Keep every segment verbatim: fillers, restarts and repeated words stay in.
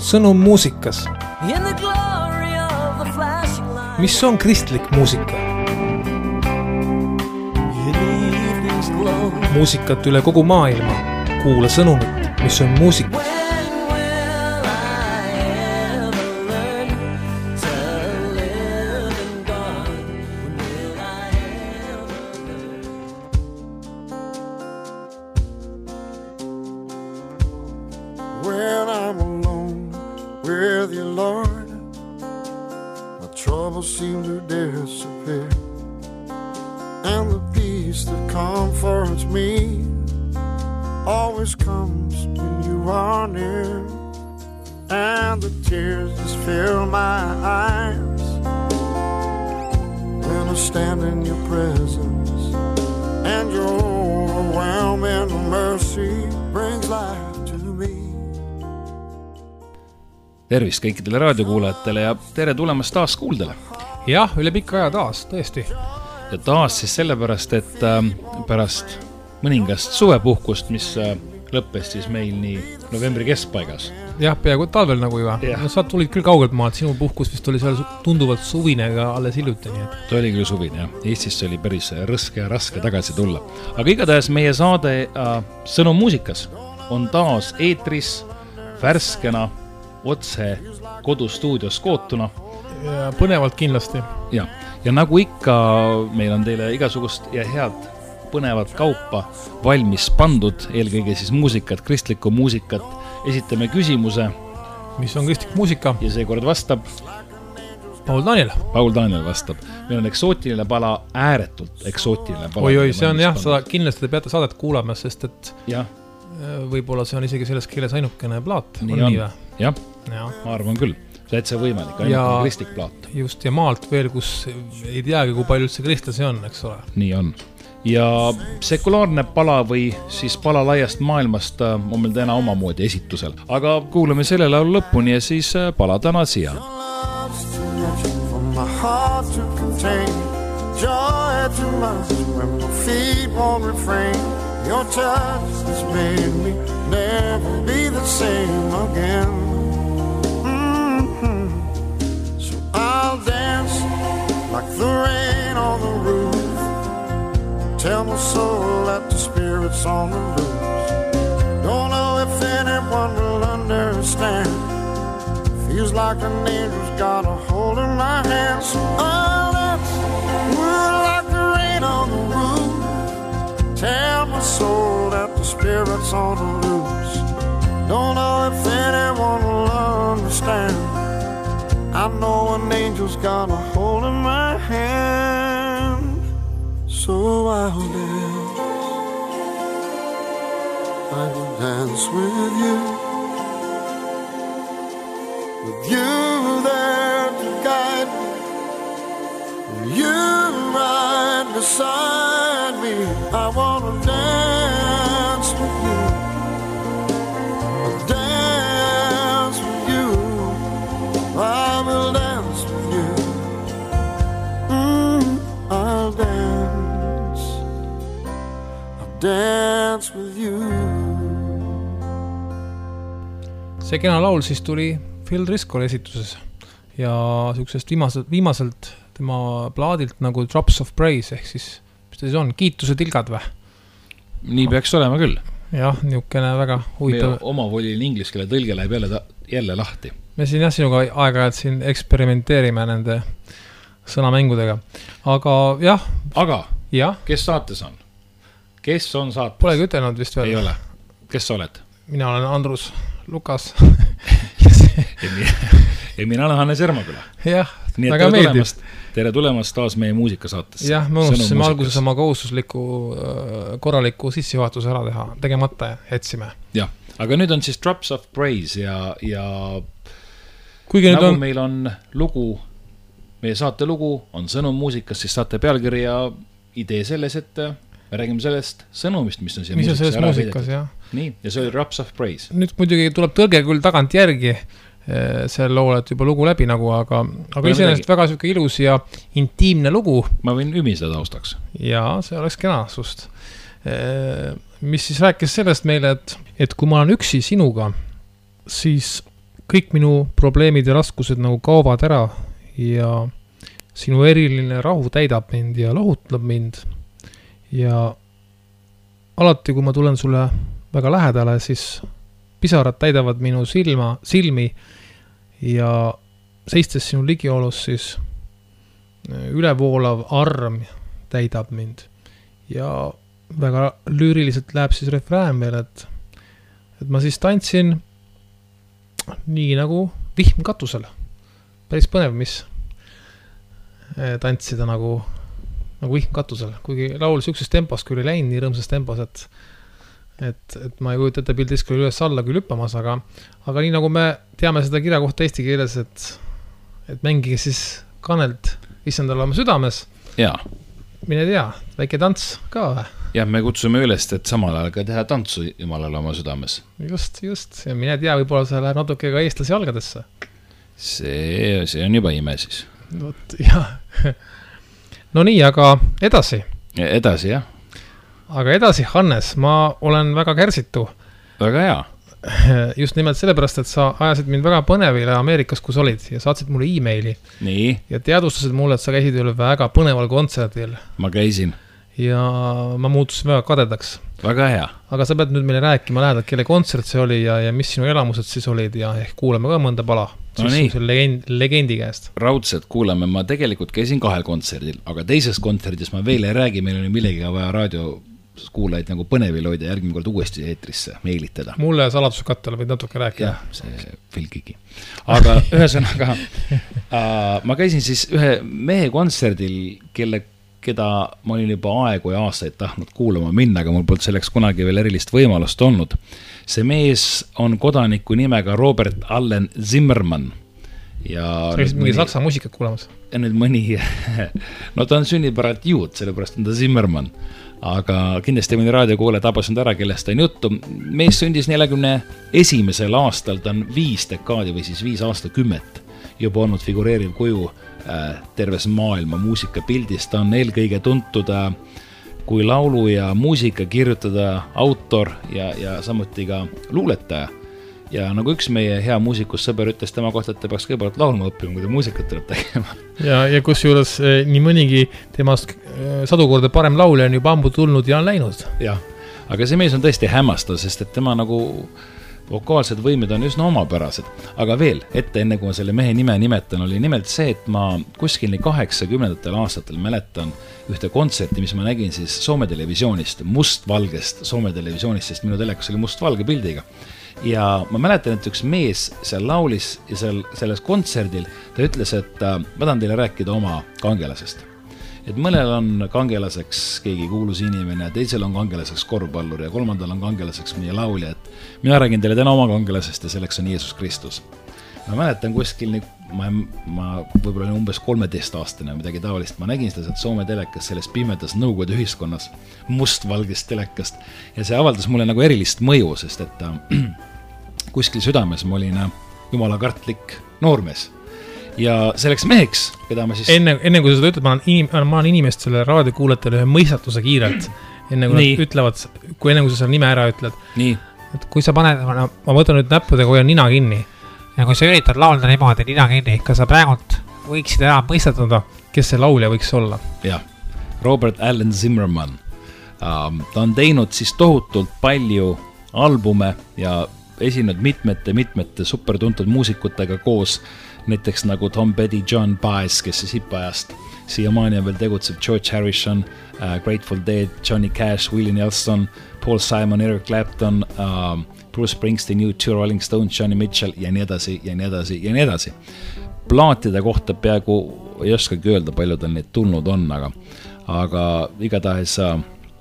sõnum muusikas. Mis on kristlik muusika? Muusikat üle kogu maailma. Kuula sõnumit, mis on muusikas. Tervist kõikidele raadiokuulajatele ja tere tulemast taas kuuldele. Jah, üle pikka aja taas, tõesti. Ja taas siis sellepärast, et äh, pärast mõningast suvepuhkust, mis äh, lõppes siis meil nii novembri keskpaigas. Jah, peaaegu talvel nagu juba. No, sa tulid küll kaugelt maalt, sinu puhkus vist oli seal tunduvalt suvine ega alles hiljuti. Nii et... Ta oli küll suvine, jah. Eestis oli päris rõske ja raske tagasi tulla. Aga igatahes meie saade äh, Sõnum muusikas on taas eetris värskena otse kodustuudios kootuna. Ja põnevalt kindlasti. Ja, ja nagu ikka meil on teile igasugust ja head põnevat kaupa valmis pandud, eelkõige siis muusikat, kristlikku muusikat. Esitame küsimuse. Mis on kristlik muusika? Ja seekord vastab Paul Daniel. Paul Daniel vastab. Meil on eksootiline pala, ääretult eksootiline pala. Oi, oi, see on jah, seda kindlasti te peate saadet kuulama, sest et ja. Võib-olla see on isegi selles keeles ainukene plaat. Nii on, on. Jah, ja. Ma arvan küll. Täitsa võimalik, ainult kristlik plaat. Just, ja maalt veel, kus ei teagi, kui palju üldse kristlasi on, eks ole. Nii on. Ja sekulaarne pala või siis pala laiast maailmast on meil täna omamoodi esitusel. Aga kuulame selle laulu lõpuni ja siis pala täna siia. Your touch has made me never be the same again. Mm-hmm. So I'll dance like the rain on the roof. Tell my soul that the spirit's on the loose. Don't know if anyone will understand. Feels like an angel's got a hold in my hand. So I'll dance like the rain on the roof. Tell my soul that the spirit's on the loose. Don't know if anyone will understand. I know an angel's got a hold in my hand. So I'll dance. I will dance with you. With you there to guide me. You right beside me. I wanna dance with you. I'll dance with you. I will dance with you. Mm, I'll dance. I'll dance with you. See kena laul siis tuli Phil Driscoll esituses ja siuksest viimaselt, viimaselt tema plaadilt nagu Drops of Praise ehk siis mis ta siis on, kiituse tilgad või? Nii peaks olema küll. Jah, niukene väga huvitav. Meie omavoliline inglise keele tõlge läheb jälle, ta, jälle lahti. Me siin jah sinuga aeg-ajalt siin eksperimenteerime nende sõnamängudega. Aga jah. Aga, ja? Kes saates on? Kes on saates? Polegi ütelnud vist veel. Ei ole. Kes sa oled? Mina olen Andrus Lukas. ja, mina, ja mina olen Hannes Ermaküla. Jah, nii väga tere tulemast, tere tulemast taas meie muusikasaatesse. Jah, me unustasime alguses oma kohustusliku korraliku sissejuhatuse ära teha, tegemata etsime. Jah, aga nüüd on siis Drops of Praise ja, ja Kuigi nagu on... meil on lugu, meie saate lugu on sõnum muusikas, siis saate pealkirja idee selles, et me räägime sellest sõnumist, mis on siia mis on selles muusikas, jah. Nii, ja see oli Drops of Praise. Nüüd muidugi tuleb tõlge küll tagant järgi seal loole, et juba lugu läbi nagu, aga, aga iseenesest väga siuke ilus ja intiimne lugu. Ma võin ümiseda taustaks. Jaa, see oleks kena sust. Mis siis rääkis sellest meile, et, et kui ma olen üksi sinuga, siis kõik minu probleemid ja raskused nagu kaovad ära ja sinu eriline rahu täidab mind ja lohutab mind ja alati, kui ma tulen sulle väga lähedale, siis pisarad täidavad minu silma, silmi ja seistes sinu ligiolus, siis ülevoolav arm täidab mind ja väga lüüriliselt läheb siis refrään veel, et, et ma siis tantsin nii nagu vihm katusele. Päris põnev, mis tantsida nagu, nagu vihm katusele. Kuigi laul sükses tempos küll ei läinud nii rõõmsas tempos, et, et, et ma ei kujuta ette pildis küll üles alla küll hüppamas, aga, aga nii nagu me teame seda kirja kohta eesti keeles, et, et mängige siis kanelt issandal oma südames. Jaa. Mine tea, väike tants ka või? Jah, me kutsume üles, et samal ajal ka teha tantsu Jumalale oma südames. Just, just. Ja mine tea, võib-olla see läheb natuke ka eestlasi jalgadesse. See, see on juba ime siis. Võt, jah. No nii, aga edasi. Edasi, jah. Aga edasi, Hannes, ma olen väga kärsitu. Väga hea. Just nimelt sellepärast, et sa ajasid mind väga põnevile Ameerikas, kus olid ja saatsid mulle e-maili. Nii. Ja teadustasid mulle, et sa käisid üle väga põneval kontserdil. Ma käisin. Ja ma muutusin väga kadedaks. Väga hea. Aga sa pead nüüd meile rääkima lähedalt, kelle kontsert see oli ja, ja mis sinu elamused siis olid ja ehk kuuleme ka mõnda pala. No nii. Legend, legendi käest. Raudselt kuuleme, ma tegelikult käisin kahel kontserdil, aga teises kontserdis ma veel ei räägi, meil oli millegiga vaja raadio kuulajaid nagu põnevil hoida järgmine kord uuesti eetrisse meilitada. Mulle saladuskattele võid natuke rääkida. Jah, see Filkigi. Aga ühesõnaga, äh, ma käisin siis ühe mehe kontserdil, kelle, keda ma olin juba aegu ja aastaid tahtnud kuulama minna, aga mul polnud selleks kunagi veel erilist võimalust olnud. See mees on kodaniku nimega Robert Allen Zimmermann. Ja sa käisid mingi mõni... saksa muusikat kuulamas? Ja nüüd mõni, no ta on sünnipäralt juut, sellepärast on ta Zimmermann. Aga kindlasti mõni raadiokuule tabasnud ära, kellest on juttu. Mees sündis neljakümne esimesel aastal, ta on viis dekaadi või siis viis aastakümmet juba olnud figureeriv kuju äh, terves maailma muusikapildis. Ta on eelkõige tuntud äh, kui laulu ja muusika kirjutada autor ja, ja samuti ka luuletaja. Ja nagu üks meie hea muusikus sõber ütles tema kohta, et ta peaks kõigepealt laulma õppima, kui ta muusikat tuleb tegema. Ja, ja kus juures eh, nii mõnigi temast eh, sadu korda parem laulja on juba ammu tulnud ja on läinud. Jah, aga see mees on tõesti hämmastav, sest et tema nagu vokaalsed võimid on üsna omapärased. Aga veel, ette enne kui ma selle mehe nime nimetan, oli nimelt see, et ma kuskil nii kaheksakümnendatel aastatel mäletan ühte kontserti, mis ma nägin siis Soome televisioonist, mustvalgest Soome televisioonist, sest minu telekas oli mustvalge pildiga. Ja ma mäletan, et üks mees seal laulis ja seal, selles kontserdil ta ütles, et äh, ma tahan teile rääkida oma kangelasest. Et mõnel on kangelaseks keegi kuulus inimene, teisel on kangelaseks korvpallur ja kolmandal on kangelaseks meie laulja. Et mina räägin teile täna oma kangelasest ja selleks on Jeesus Kristus. Ma mäletan kuskil, ma, ma võib-olla olin umbes kolmeteist aastane midagi taolist. Ma nägin seda Soome telekas selles pimedas nõukogude ühiskonnas, mustvalgest telekast ja see avaldas mulle nagu erilist mõju, sest et äh, kuskil südames ma olin äh, jumala kartlik noormees. Ja selleks meheks, keda ma siis... Enne, enne kui sa seda ütled, ma olen, inim, ma olen inimestele raadiokuuletele ühe mõistatuse kiirelt. Enne kui Nii. Nad ütlevad, kui enne kui sa selle nime ära ütled. Nii. Et kui sa paned, ma, ma võtan nüüd näppudega, kui on nina kinni. Ja kui sa üritad laulda niimoodi nina kinni, kas sa praegult võiksid ära mõistatada, kes see laulja võiks olla? Jah, Robert Allen Zimmermann. Um, ta on teinud siis tohutult palju albume ja esinud mitmete, mitmete supertuntud muusikutega koos, näiteks nagu Tom Petty, John Baez, kes siis hippajast siiamaani on veel tegutseb, George Harrison, uh, Grateful Dead, Johnny Cash, Willie Nelson, Paul Simon, Eric Clapton, uh, Bruce Springsteen, U two, Rolling Stones, Johnny Mitchell ja nii edasi ja nii edasi ja nii edasi. Plaatide kohta peaaegu ei oskagi öelda, palju tal neid tulnud on, aga, aga igatahes uh,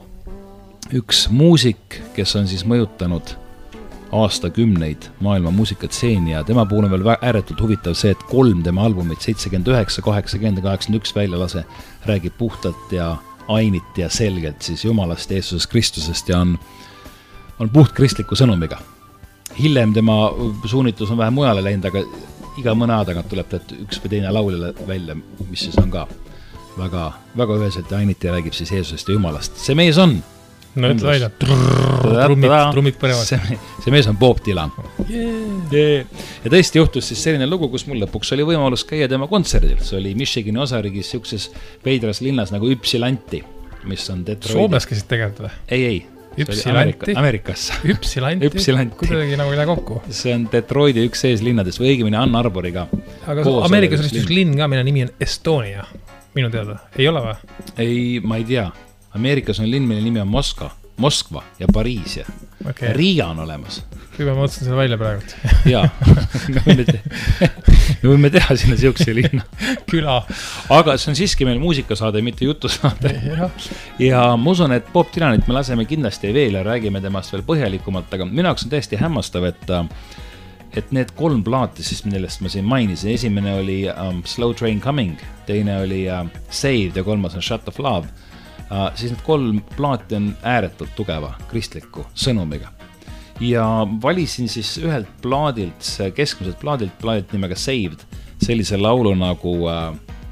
üks muusik, kes on siis mõjutanud aastakümneid maailma muusikatseeni ja tema puhul on veel ääretult huvitav see, et kolm tema albumit seitsekümmend üheksa, kaheksakümmend ja kaheksakümmend üks välja lase räägib puhtalt ja ainit ja selgelt siis Jumalast Jeesusest Kristusest ja on, on puht kristliku sõnumiga. Hiljem tema suunitlus on vähe mujale läinud, aga iga mõne aja tagant tuleb ta üks või teine laulja välja, mis siis on ka väga, väga üheselt ja ainit ja räägib siis Jeesusest ja Jumalast. See mees on no ütle välja, trummid, trummid põnevad. See, see mees on Bob Dylan. Yeah. Yeah. Ja tõesti juhtus siis selline lugu, kus mul lõpuks oli võimalus käia tema kontserdil. See oli Michigani osariigis siukses veidras linnas nagu Ypsilanti, mis on Detroit. Soomes käisid tegelikult või? Ei, ei. Ypsilanti? Amerikas. Ypsilanti? Ypsilanti. Kuidagi nagu ei lähe kokku. See on Detroiti üks sees linnades või õigemini Ann Arboriga. Aga Ameerikas on üks linn ka, mille nimi on Estonia. Minu teada. Ei ole või? Ei, ma ei tea. Ameerikas on linn, mille nimi on Moskva, Moskva ja Pariis ja okay. Riia on olemas. Kui ma mõtlesin selle välja praegu. Jaa, me võime, te... me võime teha sinna siukse linna. Küla. Aga see on siiski meil muusikasaade, mitte jutusaade. Ja. ja ma usun, et Bob Dylanit me laseme kindlasti veel ja räägime temast veel põhjalikumalt, aga minu jaoks on täiesti hämmastav, et, et need kolm plaati, siis millest ma siin mainisin, esimene oli um, Slow Train Coming, teine oli uh, Saved ja kolmas on Shot of Love. Uh, siis need kolm plaati on ääretult tugeva kristliku sõnumiga. Ja valisin siis ühelt plaadilt, keskmiselt plaadilt, plaadilt nimega Saved, sellise laulu nagu uh,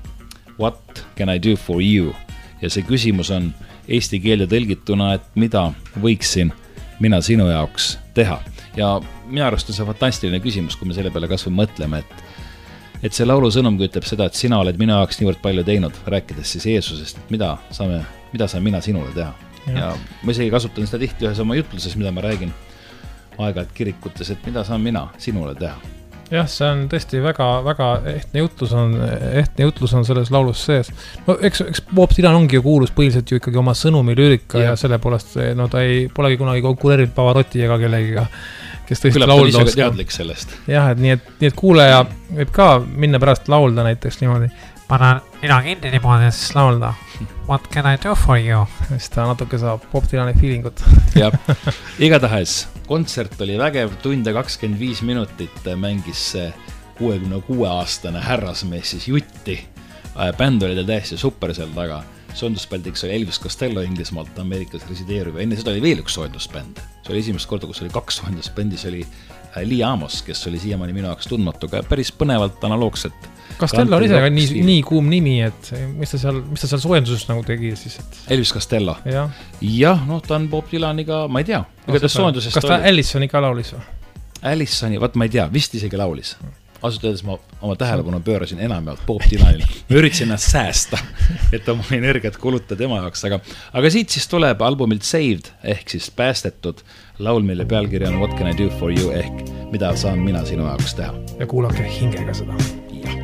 What can I do for you? Ja see küsimus on eesti keelde tõlgituna, et mida võiksin mina sinu jaoks teha. Ja minu arust on see fantastiline küsimus, kui me selle peale kas või mõtleme, et et see laulu sõnumgi ütleb seda, et sina oled minu jaoks niivõrd palju teinud, rääkides siis Jeesusest, et mida saame, mida saan mina sinule teha. Ja, ja ma isegi kasutan seda tihti ühes oma jutluses, mida ma räägin aeg-ajalt kirikutes, et mida saan mina sinule teha. Jah, see on tõesti väga, väga ehtne jutlus on, ehtne jutlus on selles laulus sees. No eks, eks Bob Dylan ongi ju kuulus põhiliselt ju ikkagi oma sõnumi lüürika ja, ja selle poolest, no ta ei, polegi kunagi konkureerinud Pavarotti ega kellegiga, kes tõesti Küllap laulda oskab. Teadlik sellest. Jah, et nii, et, nii et kuuleja võib ka minna pärast laulda näiteks niimoodi. Panen nina kinni niimoodi siis laulda. What can I do for you? Siis ta natuke saab Bob Dylani feelingut. Jah, igatahes kontsert oli vägev, tunde kakskümmend viis minutit mängis kuuekümne kuue aastane härrasmees siis jutti. Bänd oli täiesti super seal taga. Soojendusbändiks oli Elvis Costello Inglismaalt Ameerikas resideerub ja enne seda oli veel üks soojendusbänd. See oli esimest korda, kus oli kaks soojendusbändi, see oli Lee Amos, kes oli siiamaani minu jaoks tundmatuga ja päris põnevalt analoogset. Costello oli ise ka nii, nii kuum nimi, et mis ta seal, mis ta seal soojenduses nagu tegi siis? Et... Elvis Costello. Ja. Jah, noh, ta on Bob Dylaniga, ma ei tea. No, kas ta oli... Allisoni ka laulis või? Allisoni, vaat ma ei tea, vist isegi laulis. Asut öeldes ma oma tähelepanu pöörasin enamjaalt Bob Dylanile. Ma üritasin ennast säästa, et oma energiat kuluta tema jaoks, aga, aga siit siis tuleb albumilt Saved ehk siis päästetud laul, mille pealkiri on What can I do for you ehk mida saan mina sinu jaoks teha. Ja kuulake hingega seda. Ja.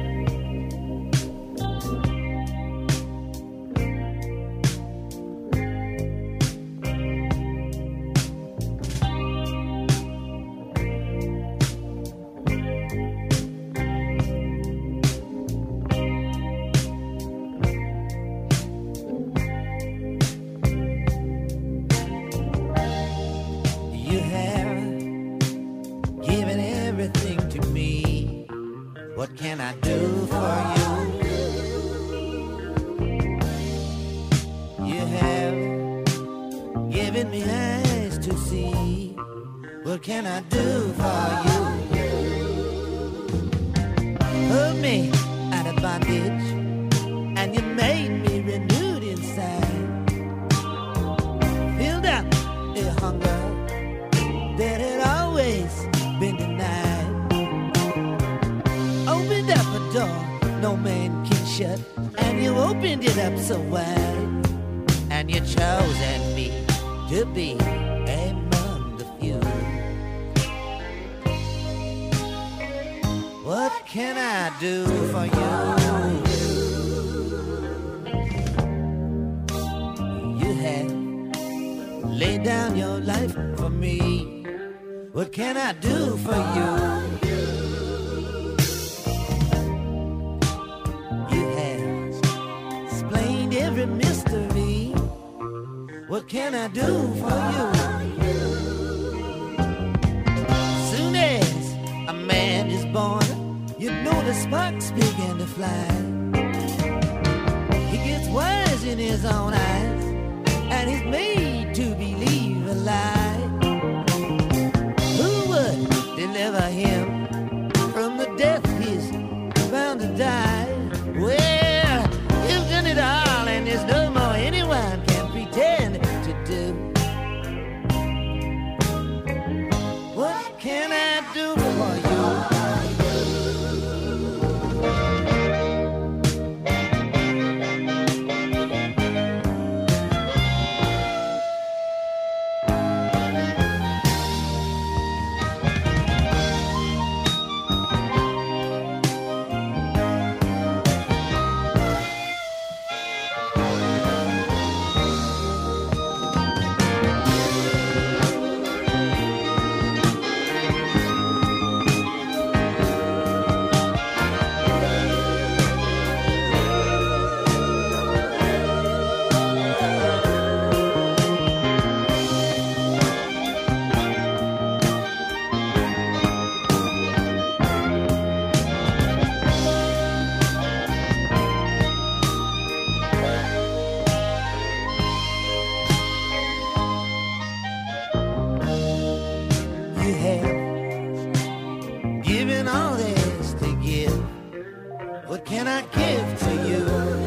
given all this to give. What can I give to you?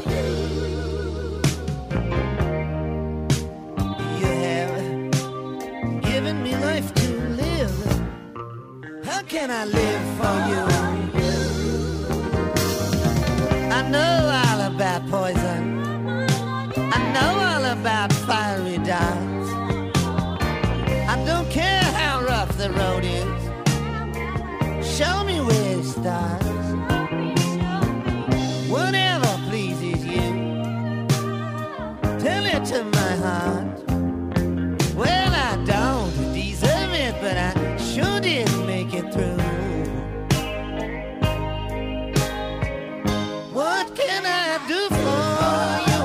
You have given me life to live. How can I live for you? I know all about poison. I know all about fiery darts. I don't care how rough the road is. Show me where it starts. Whatever pleases you, tell it to my heart. Well, I don't deserve it, but I sure did make it through. What can I do for you?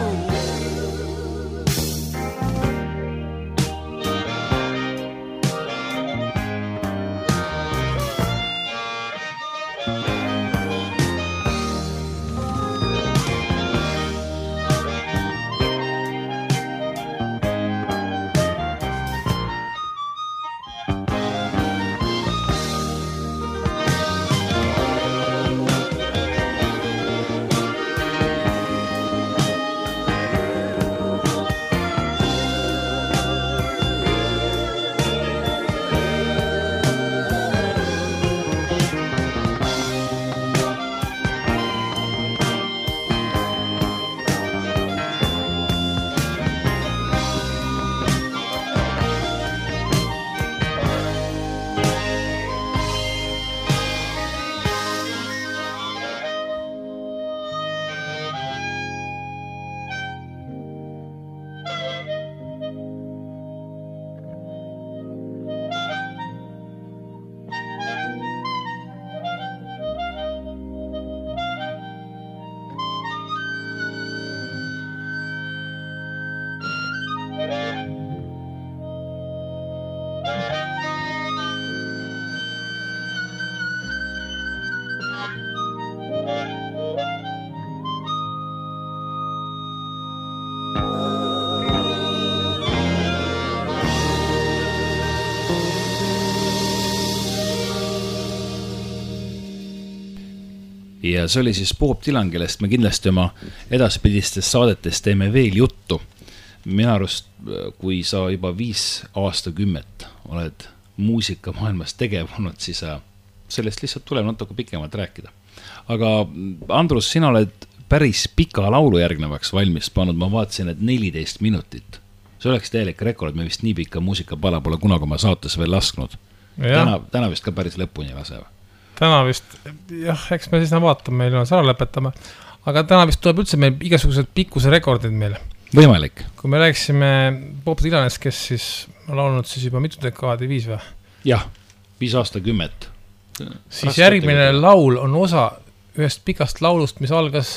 Ja see oli siis Bob Dylan, kellest me kindlasti oma edaspidistes saadetes teeme veel juttu. Minu arust, kui sa juba viis aastakümmet oled muusikamaailmas tegev olnud, siis sellest lihtsalt tuleb natuke pikemalt rääkida. Aga Andrus, sina oled päris pika laulu järgnevaks valmis pannud, ma vaatasin, et neliteist minutit. See oleks täielik rekord, me vist nii pikka muusikapala pole kunagi oma saates veel lasknud. Täna, täna vist ka päris lõpuni laseva. Täna vist, jah, eks me siis vaatame, meil on ära lõpetame, aga täna vist tuleb üldse meil igasugused pikkuse rekordid meil. Võimalik. Kui me rääksime Bob Dylanist, kes siis on launud siis juba mitu dekaadi, viis või? Jah, viis aastakümmet. Siis järgmine laul on osa ühest pikast laulust, mis algas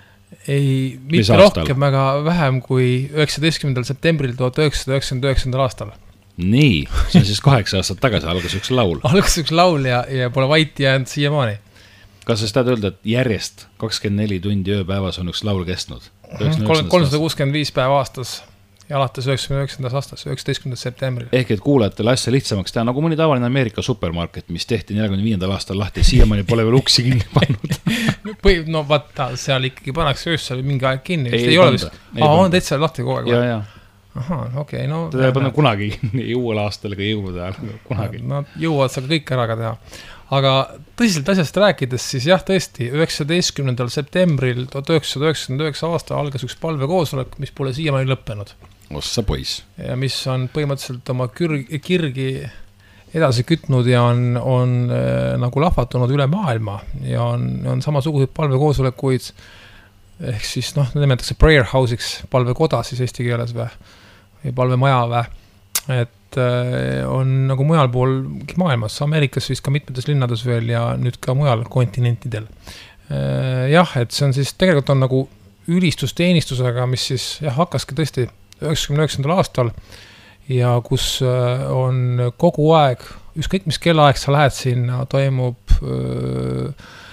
ei mitte rohkem, aga vähem kui üheksateistkümnendal septembril tuhat üheksasada üheksakümmend üheksa aastal. Nii, see on siis kaheksa aastat tagasi, algas üks laul. Algas üks laul ja, ja pole vaiti jäänud siiamaani. Kas sa tahad öelda, et järjest kakskümmend neli tundi ööpäevas on üks laul kestnud? kolmsada kuuskümmend viis päeva aastas ja alates üheksakümne üheksandast aastast, üheksateistkümnendal septembril. Ehk et kuulajatele asja lihtsamaks teha, nagu mõni tavaline Ameerika supermarket, mis tehti neljakümne viiendal aastal lahti, siiamaani pole veel uksi kinni pannud. Või, no vaata, seal ikkagi pannakse öössel mingi aeg kinni. Ei, ei ole vist. Aa, on täitsa lahti kogu aeg. Ja, ja. Aha, okei, okay, no... Teda ei panna kunagi, ei uuel aastal ega jõulude ajal, kunagi. No, jõuavad sa kõik ära ka teha. Aga tõsiselt asjast rääkides, siis jah, tõesti, üheksateistkümnendal septembril tuhat üheksasada üheksakümmend üheksa aasta algas üks palvekoosolek, mis pole siiamaani lõppenud. Ossa poiss. Ja mis on põhimõtteliselt oma kirgi, kirgi edasi kütnud ja on, on äh, nagu lahvatunud üle maailma ja on, on samasugused palvekoosolekuid, ehk siis noh, nimetatakse prayer house'iks, palvekoda siis eesti keeles või, või palvemaja või, et äh, on nagu mujal pool maailmas, Ameerikas vist ka mitmetes linnades veel ja nüüd ka mujal kontinentidel. Äh, jah, et see on siis, tegelikult on nagu ülistusteenistusega, mis siis jah, hakkaski tõesti üheksakümne üheksandal aastal ja kus äh, on kogu aeg, ükskõik mis kellaaeg sa lähed sinna, toimub öö,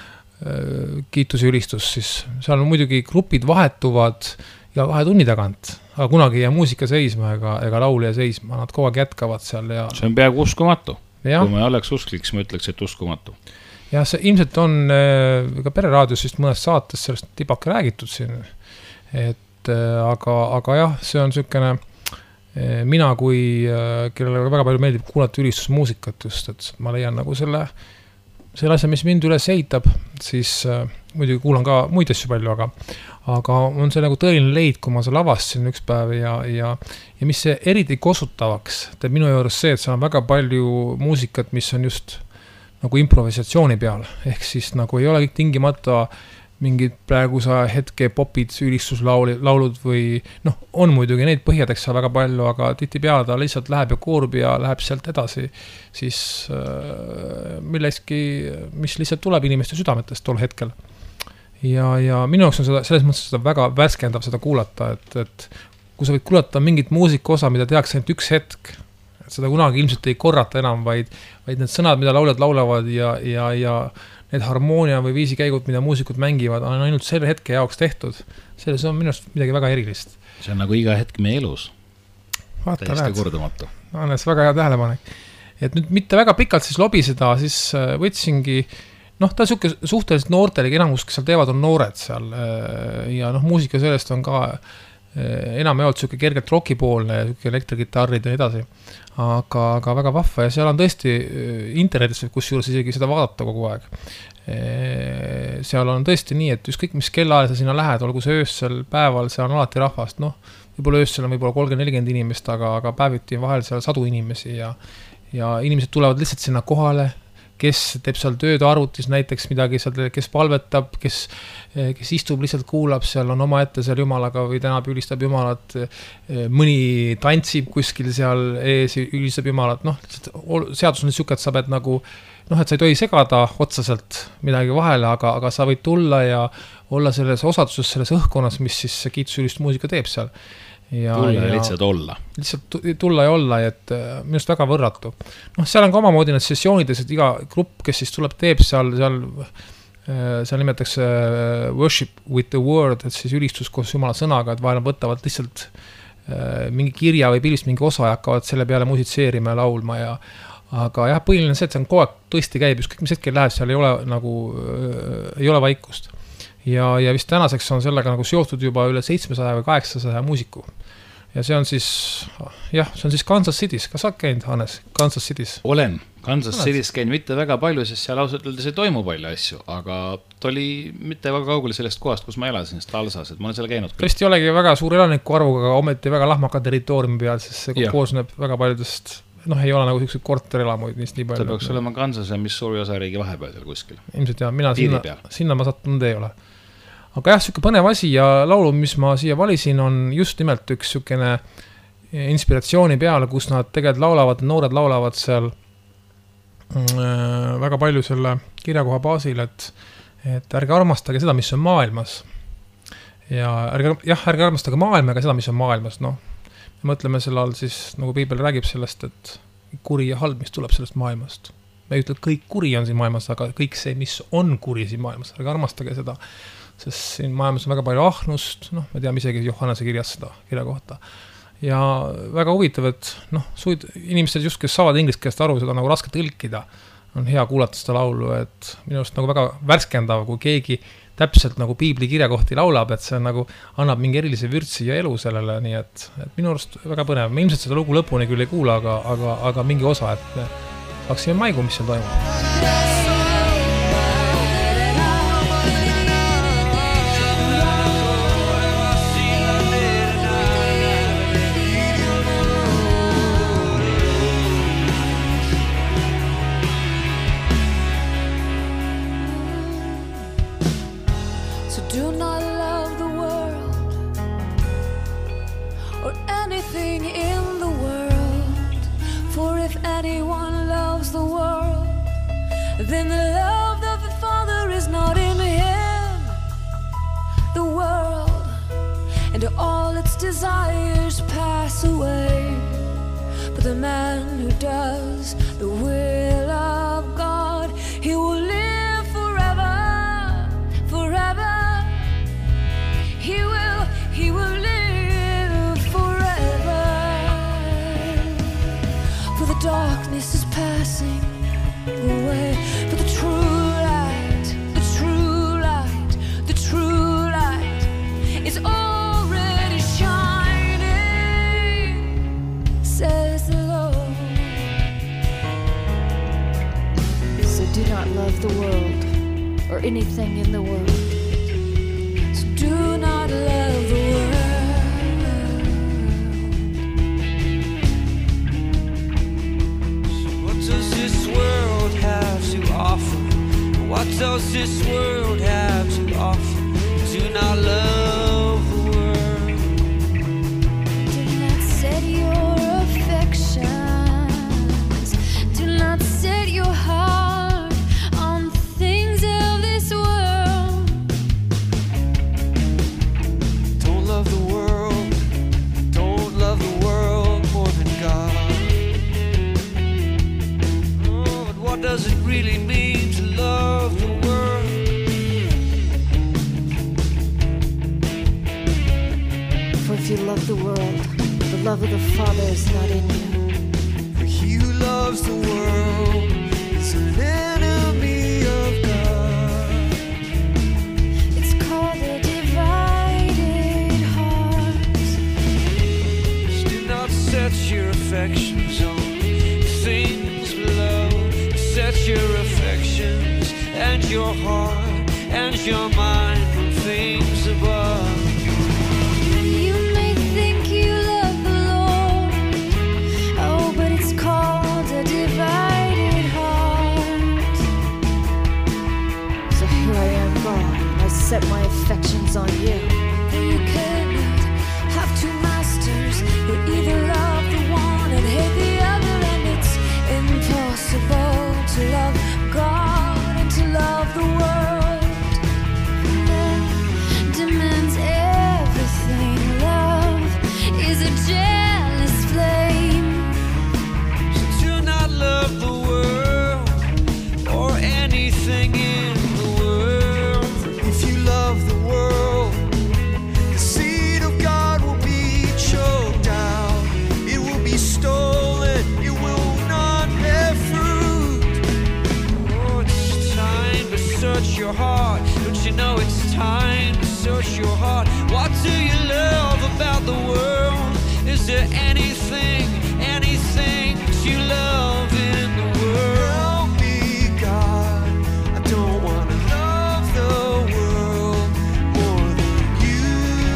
kiituse ülistus, siis seal on muidugi grupid vahetuvad ja kahe tunni tagant, aga kunagi ei jää muusika seisma ega, ega laulja seisma, nad kogu aeg jätkavad seal ja... See on peaaegu uskumatu. Ja. Kui ma oleks usklik, siis ma ütleks, et uskumatu. jah, see ilmselt on ka pereraadios vist mõnes saates sellest tibake räägitud siin, et aga, aga jah, see on niisugune mina kui, kellele väga palju meeldib kuulata ülistusmuusikat just, et ma leian nagu selle, selle asja, mis mind üles eitab, siis muidugi kuulan ka muid asju palju, aga, aga on see nagu tõeline leid, kui ma seal avastasin üks päev ja, ja, ja mis see eriti kosutavaks teeb minu juures see, et seal on väga palju muusikat, mis on just nagu improvisatsiooni peal, ehk siis nagu ei ole kõik tingimata mingid praegu sa hetke popid, ülistuslaulud või noh, on muidugi neid põhjadeks seal väga palju, aga tihti peale ta lihtsalt läheb ja koorb ja läheb sealt edasi, siis äh, milleski, mis lihtsalt tuleb inimeste südametest tol hetkel. Ja, ja minu jaoks on seda, selles mõttes seda väga värskendav seda kuulata, et, et kui sa võid kuulata mingit muusikosa, mida tehakse ainult üks hetk, seda kunagi ilmselt ei korrata enam, vaid, vaid need sõnad, mida lauljad laulavad ja, ja, ja need harmoonia või viisikäigud, mida muusikud mängivad, on ainult selle hetke jaoks tehtud. Selles on minust midagi väga erilist. See on nagu iga hetk meie elus. Vaata, täiesti kordumatu. Annes, väga hea tähelepanek. Et nüüd mitte väga pikalt siis lobiseda, siis võtsingi, noh, ta on suhteliselt noortelegi enamus, kes seal teevad, on noored seal ja noh, muusika sellest on ka enam ei olnud selline kergelt rokipoolne, elektrigitarrid ja nii edasi, aga, aga väga vahva ja seal on tõesti internetis, kus juures isegi seda vaadata kogu aeg. Seal on tõesti nii, et ükskõik mis kellaajal sa sinna lähed, olgu see öössel päeval, seal on alati rahvast, noh, võib-olla öössel on võib-olla kolmkümmend nelikümmend inimest, aga, aga päeviti vahel seal sadu inimesi ja, ja inimesed tulevad lihtsalt sinna kohale, kes teeb seal tööd arvutis näiteks midagi, kes palvetab, kes, kes istub, lihtsalt kuulab, seal on oma ette seal jumalaga või tänab, ülistab jumalat, mõni tantsib kuskil seal ees, ülistab jumalat, noh, seadus on niisugune, et sa pead nagu, noh, et sa ei tohi segada otseselt midagi vahele, aga, aga sa võid tulla ja olla selles osaduses, selles õhkkonnas, mis siis kiitusülist muusika teeb seal. Ja, tulla ja ja lihtsalt olla. Lihtsalt tulla ja olla, et minust väga võrratu. Noh, seal on ka omamoodi need sessioonides, et iga grupp, kes siis tuleb, teeb seal, seal, seal nimetakse worship with the word, et siis ülistus koos jumala sõnaga, et vahel võtavad lihtsalt mingi kirja või pilist mingi osa ja hakkavad selle peale musitseerima ja laulma ja aga jah, põhiline see, et see on kogu aeg tõesti käib, just kõik mis hetkel läheb, seal ei ole nagu, ei ole vaikust. Ja, ja vist tänaseks on sellega nagu seotud juba üle seitsmesaja või kaheksasaja muusiku. Ja see on siis, jah, see on siis Kansas City's. Kas sa käinud, Hannes, Kansas City's? Olen. Kansas City's käin mitte väga palju, sest seal ausalt öeldes ei toimu palju asju, aga ta oli mitte väga kaugel sellest kohast, kus ma elasin, sest Talsas, et ma olen seal käinud. Ta vist ei olegi väga suur elaniku arvuga, aga ometi väga lahmaka territooriumi peal, sest see koosneb väga paljudest, noh, ei ole nagu üks korterelamuid neist nii palju. Ta peaks olema Kansas ja Missouri osariigi vahepeal seal kuskil. Ilmselt jah, mina sinna, sinna ma sattunud ei ole. Aga jah, siuke põnev asi ja laulu, mis ma siia valisin, on just nimelt üks siukene inspiratsiooni peale, kus nad tegelikult laulavad, noored laulavad seal väga palju selle kirjakoha baasil, et, et ärge armastage seda, mis on maailmas. Ja ärge, jah, ärge armastage maailma, aga seda, mis on maailmas. No, me mõtleme selle all siis, nagu Piibel räägib sellest, et kuri ja halb, mis tuleb sellest maailmast. Me ei ütle, et kõik kuri on siin maailmas, aga kõik see, mis on kuri siin maailmas, ärge armastage seda. Sest siin maailmas on väga palju ahnust, noh, me teame isegi Johannese kirjas seda kirja kohta. Ja väga huvitav, et noh, suid, inimesed just, kes saavad inglise keelest aru, seda nagu raske tõlkida, on hea kuulata seda laulu, et minu arust nagu väga värskendav, kui keegi täpselt nagu piibli kirja kohti laulab, et see nagu annab mingi erilise vürtsi ja elu sellele, nii et, et minu arust väga põnev. Me ilmselt seda lugu lõpuni küll ei kuula, aga, aga, aga mingi osa, et me saaksime maigu, mis seal toimub. Then the love of the Father is not in him. The world and all its desires pass away, but the man who does the will of God, he will live forever, forever. He will, he will live forever. For the darkness is passing away, for the true light not love the world or anything in the world. So do not love the world. So what does this world have to offer? What does this world have to offer? Do not love the world. Do not set your affections. Do not set your heart on things of this world. Don't love the world. Don't love the world more than God. Oh, but what does it really mean to love the world? For if you love the world, the love of the Father is not in you. For he who loves the world is an enemy of God. It's called a divided heart. Just do not set your affections on things below. Set your affections and your heart and your mind on things above. You may think you love the Lord, oh, but it's called a divided heart. So here I am, God, I set my affections on you. You cannot have two masters. You either love the one and hate the other, and it's impossible to love God and to love the world. Man demands everything. Love is a jealous flame. So do not love the world or anything in the world. For if you love the world, the seed of God will be choked out. It will be stolen. It will not bear fruit. Oh, it's time to search your heart. Don't you know it's time to search your heart? What do you love about the world? Is there anything, anything that you love in the world? Help me, God. I don't want to love the world more than you.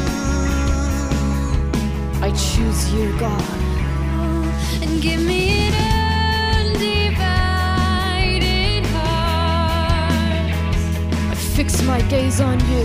I choose you, God, and give me an undivided heart. I fix my gaze on you.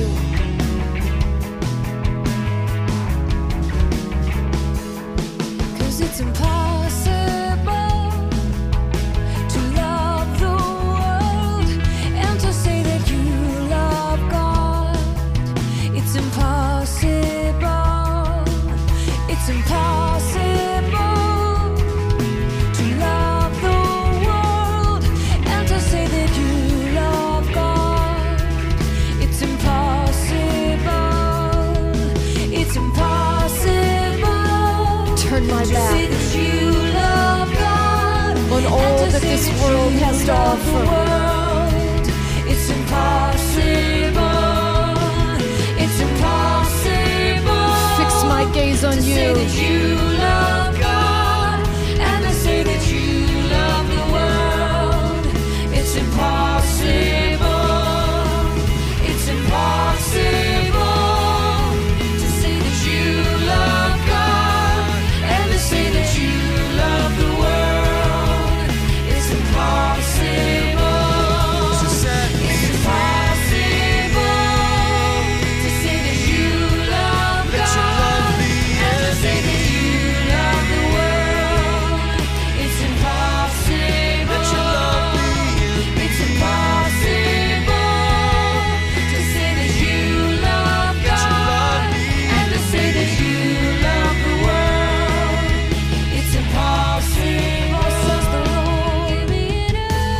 Cause it's impossible to love the world and to say that you love God. It's impossible. It's impossible to love the world and to say that you love God. It's impossible. It's impossible. Turn my To back say that you love God on all and to that say this that world you has to love the offer. world. It's impossible. It's impossible. Fix my gaze on to say you. that you love God and to say that you love the world. It's impossible. It's impossible to say that you love God and to say that you love the world. It's impossible. So set me It's impossible to say that you love Let your God love be and to say that you love the world. It's impossible. Let your love be in me. It's impossible to say that you love God and to say that you love the world. It's impossible, says the Lord. Give me an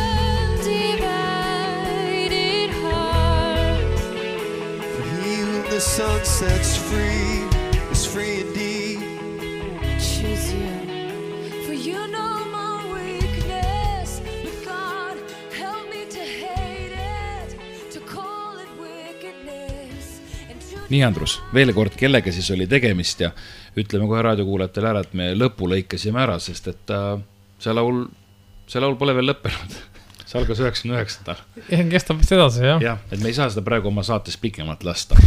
undivided heart. For he whom the sun sets free is free indeed. Choose you. For you know my weakness, but God help me to hate it, to call it wickedness and to nii, Andrus, veel kord, kellega siis oli tegemist ja ütleme kohe raadiokuulajatele ära, et me lõpu lõikasime ära, sest et äh, see laul, see laul pole veel lõppenud. see algas üheksakümne üheksandal. Kestab vist edasi, jah. jah, et me ei saa seda praegu oma saates pikemalt lasta.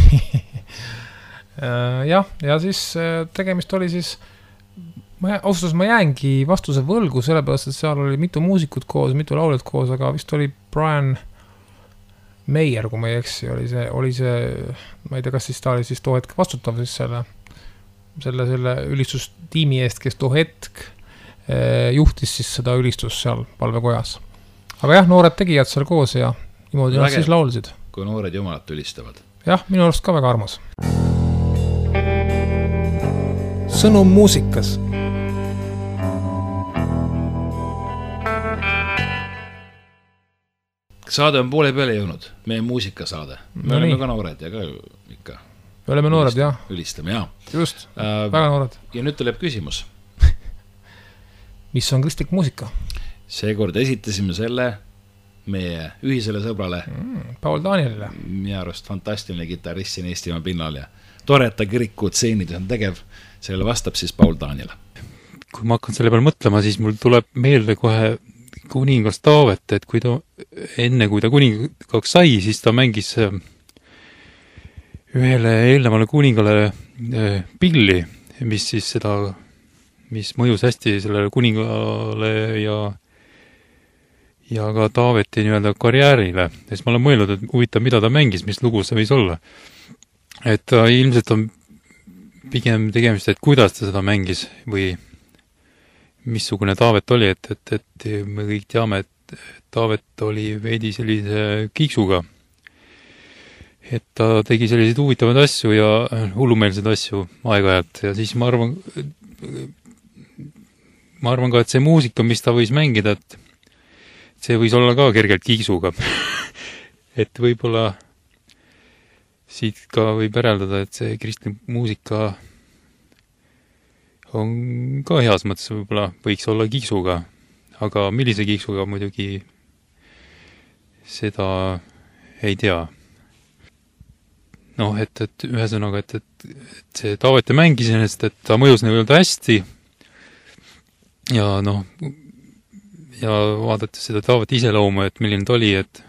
jah, ja siis tegemist oli siis, ma austus, ma jäängi vastuse võlgu, sellepärast, et seal oli mitu muusikut koos, mitu lauljat koos, aga vist oli Brian Meyer, kui ma ei eksi, oli see, oli see, ma ei tea, kas siis ta oli siis too hetk vastutav siis selle, selle, selle ülistustiimi eest, kes too hetk juhtis siis seda ülistust seal palvekojas. Aga jah, noored tegijad seal koos ja niimoodi nad siis laulsid. Kui noored jumalat ülistavad. Jah, minu arust ka väga armas. Sõnum muusikas. Saade on poole peale jõudnud, meie muusikasaade. Me no oleme nii. Ka noored ja ka ikka. Me oleme noored, ülistame, jah. Ülistame, jah. Just, äh, väga noored. Ja nüüd tuleb küsimus. Mis on kristlik muusika? Seekord esitasime selle meie ühisele sõbrale mm, Paul Danielile. Minu arust fantastiline kitarrist siin Eestimaa pinnal ja toreta kiriku tseenides on tegev. Sellele vastab siis Paul Daniel. Kui ma hakkan selle peale mõtlema, siis mul tuleb meelde kohe kuningas Taavet, et kui ta, enne kui ta kuningaks sai, siis ta mängis ühele eelnevale kuningale pilli, mis siis seda mis mõjus hästi sellele kuningale ja ja ka Taaveti nii-öelda karjäärile. Siis ma olen mõelnud, et huvitav, mida ta mängis, mis lugu see võis olla. Et ta ilmselt on pigem tegemist, et kuidas ta seda mängis või missugune Taavet oli, et, et, et me kõik teame, et Taavet oli veidi sellise kiiksuga. Et ta tegi selliseid huvitavaid asju ja hullumeelseid asju aeg-ajalt ja siis ma arvan ma arvan ka, et see muusika, mis ta võis mängida, et see võis olla ka kergelt kiiksuga. et võib-olla siit ka võib järeldada, et see kristlik muusika on ka heas mõttes võib-olla võiks olla kiiksuga, aga millise kiiksuga muidugi seda ei tea. Noh, et, et ühesõnaga, et, et, et see Taavete mängis ennast, et ta mõjus nii-öelda hästi ja noh, ja vaadates seda Taavet iseloomu, et milline ta oli, et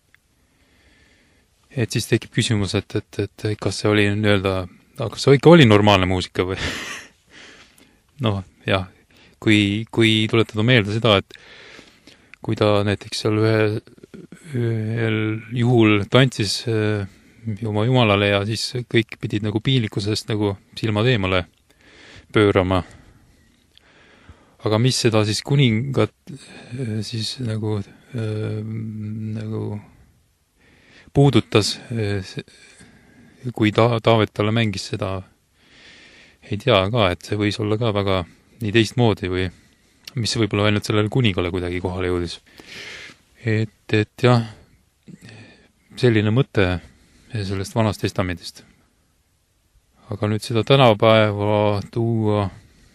et siis tekib küsimus, et, et, et kas see oli nii-öelda, kas see ikka oli normaalne muusika või noh, jah, kui, kui tuletada meelde seda, et kui ta näiteks seal ühe, ühel juhul tantsis oma jumalale ja siis kõik pidid nagu piinlikkusest nagu silmad eemale pöörama. Aga mis seda siis kuningat siis nagu, äh, nagu puudutas, kui ta, Taavet talle mängis seda, ei tea ka, et see võis olla ka väga nii teistmoodi või mis võib-olla ainult sellele kuningale kuidagi kohale jõudis. Et, et jah, selline mõte sellest vanast testamendist. Aga nüüd seda tänapäeva tuua,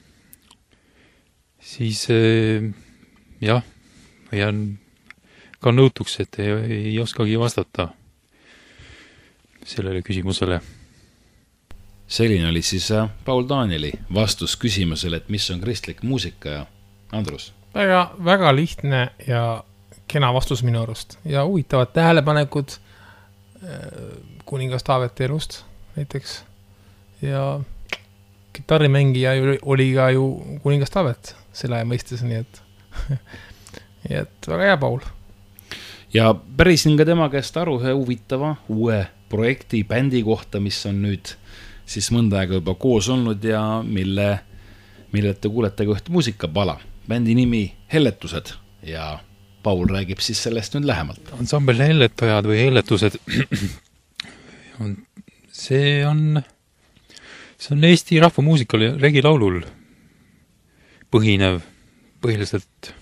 siis jah, ma jään ka nõutuks, et ei, ei oskagi vastata sellele küsimusele. Selline oli siis Paul Danieli vastus küsimusele, et mis on kristlik muusika ja Andrus? Väga, väga lihtne ja kena vastus minu arust ja huvitavad tähelepanekud kuningas Taaveti elust näiteks ja kitarrimängija oli ka ju kuningas Taavet selle aja mõistes, nii et nii et väga hea Paul. Ja pärisin ka tema käest aru ühe huvitava uue projekti bändi kohta, mis on nüüd siis mõnda aega juba koos olnud ja mille, mille te kuulete ka üht muusikapala. Bändi nimi Helletused ja Paul räägib siis sellest nüüd lähemalt. Ansambel Helletajad või Helletused on, see on see on Eesti rahvamuusikal ja regilaulul põhinev põhiliselt.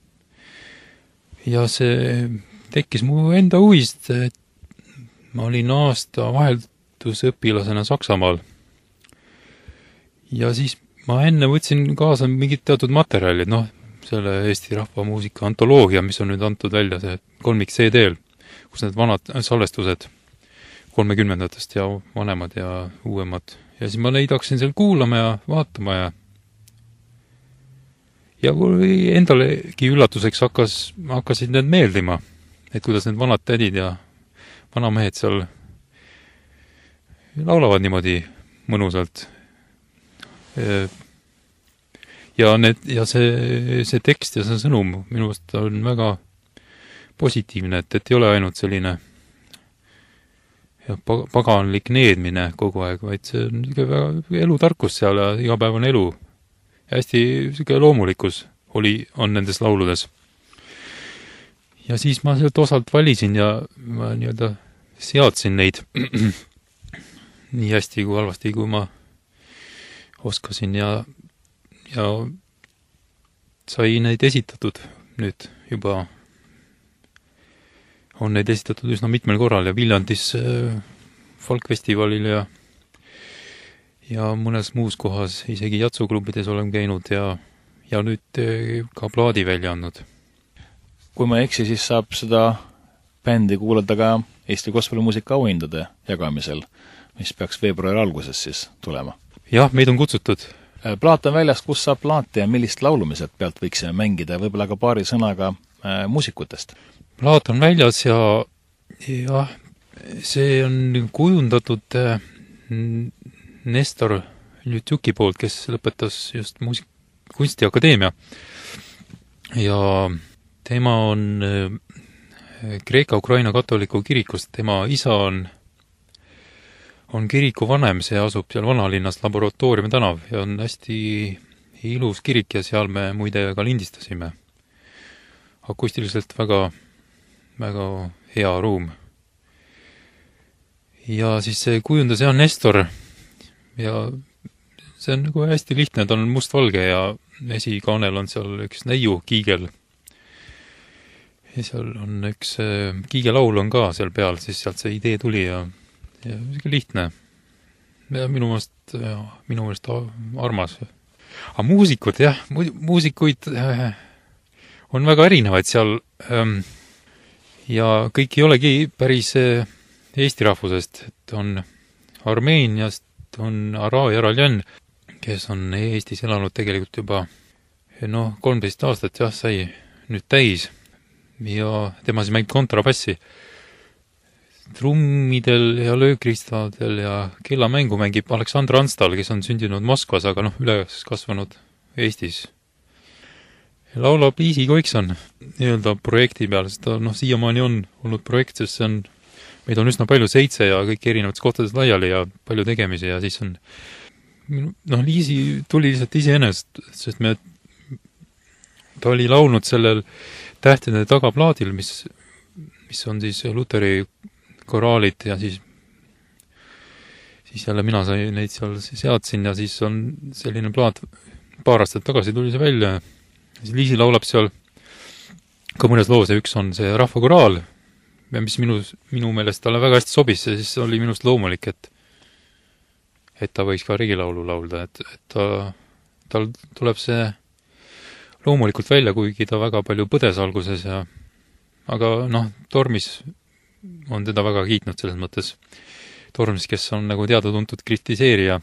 Ja see tekkis mu enda huvist, et ma olin aasta vaheldusõpilasena Saksamaal. Ja siis ma enne võtsin kaasa mingid teatud materjalid, noh, selle Eesti rahvamuusika antoloogia, mis on nüüd antud välja, see kolmik C D-l, kus need vanad salvestused kolmekümnendatest ja vanemad ja uuemad. Ja siis ma neid hakkasin seal kuulama ja vaatama ja ja kui endalegi üllatuseks hakkas, hakkasid need meeldima, et kuidas need vanad tädid ja vanamehed seal laulavad niimoodi mõnusalt. Ja need, ja see, see tekst ja see sõnum minu meelest on väga positiivne, et, et ei ole ainult selline ja paganlik needmine kogu aeg, vaid see on väga elutarkus seal ja igapäevane elu. Hästi siuke loomulikkus oli, on nendes lauludes. Ja siis ma sealt osalt valisin ja ma nii-öelda seadsin neid nii hästi kui halvasti, kui ma oskasin ja, ja sai neid esitatud nüüd juba. On neid esitatud üsna mitmel korral ja Viljandis äh, folkfestivalil ja ja mõnes muus kohas, isegi jatsuklubides olen käinud ja, ja nüüd ka plaadi välja andnud. Kui ma ei eksi, siis saab seda bändi kuulata ka Eesti gospelmuusika auhindade jagamisel, mis peaks veebruari alguses siis tulema. Jah, meid on kutsutud. Plaat on väljas, kus saab plaati ja millist laulumiselt pealt võiksime mängida, võib-olla ka paari sõnaga äh, muusikutest. Plaat on väljas ja, ja see on kujundatud äh, Nestor Ljutjuki poolt, kes lõpetas just muusik- kunstiakadeemia. Ja tema on Kreeka-Ukraina katoliku kirikust. Tema isa on, on kiriku vanem, see asub seal vanalinnas Laboratooriumi tänav ja on hästi ilus kirik ja seal me muide ka lindistasime. Akustiliselt väga, väga hea ruum. Ja siis see kujundas ja Nestor ja see on nagu hästi lihtne, ta on mustvalge ja esikaanel on seal üks neiu kiigel. Ja seal on üks kiigelaul on ka seal peal, siis sealt see idee tuli ja, ja see lihtne. Ja minu meelest, ja, minu meelest armas. Aga muusikud, jah, muusikuid äh, on väga erinevaid seal ähm, ja kõik ei olegi päris äh, Eesti rahvusest, et on Armeeniast, on Ara ja Raljan, kes on Eestis elanud tegelikult juba noh, kolmteist aastat jah, sai nüüd täis ja tema siis mängib kontrabassi. Trummidel ja löökristadel ja kellamängu mängib Aleksandr Anstal, kes on sündinud Moskvas, aga noh, üles kasvanud Eestis. Laulab Liisi Koikson nii-öelda projekti peal, sest ta noh, siiamaani on olnud projekt, sest see on meid on üsna palju seitse ja kõik erinevates kohtades laiali ja palju tegemisi ja siis on noh, Liisi tuli lihtsalt iseenesest, sest me ta oli laulnud sellel tähtede tagaplaadil, mis, mis on siis Luteri koraalid ja siis siis jälle mina sai neid seal seadsin ja siis on selline plaat paar aastat tagasi tuli see välja ja siis Liisi laulab seal ka mõnes loos ja üks on see rahvakoraal, mis minu, minu meelest talle väga hästi sobis ja siis oli minust loomulik, et et ta võiks ka regilaulu laulda, et, et ta, tal tuleb see loomulikult välja, kuigi ta väga palju põdes alguses ja aga noh, Tormis on teda väga kiitnud selles mõttes. Tormis, kes on nagu teada-tuntud kritiseerija.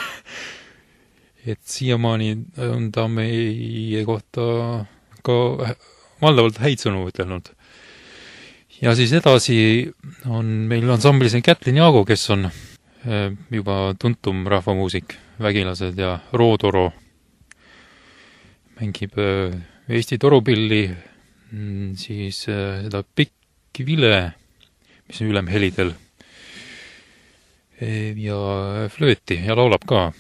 Et siiamaani on ta meie kohta ka valdavalt häid sõnu ütelnud. Ja siis edasi on meil ansamblis Kätlin Jaago, kes on juba tuntum rahvamuusik, Vägilased ja Rootoro. Mängib Eesti torupilli, siis seda Pikki Vile, mis on ülemhelidel, ja flööti ja laulab ka.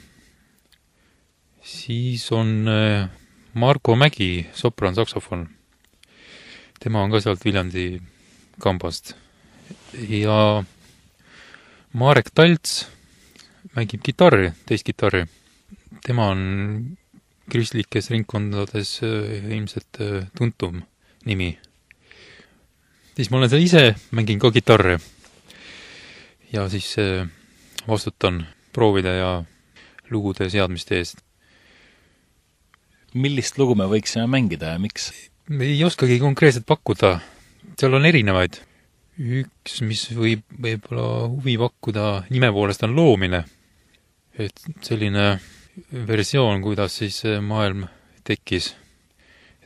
Siis on Marko Mägi, sopran, saksofon. Tema on ka sealt Viljandi kambast. Ja Marek Talts mängib kitarri, teist kitarri. Tema on kristlikes ringkondades ilmselt tuntum nimi. Siis ma olen seal ise, mängin ka kitarri. Ja siis vastutan proovide ja lugude seadmiste eest. Millist lugu me võiksime mängida ja miks? Ei oskagi konkreetselt pakkuda. Seal on erinevaid. Üks, mis võib võib-olla huvi pakkuda nime poolest on loomine. Et selline versioon, kuidas siis maailm tekkis.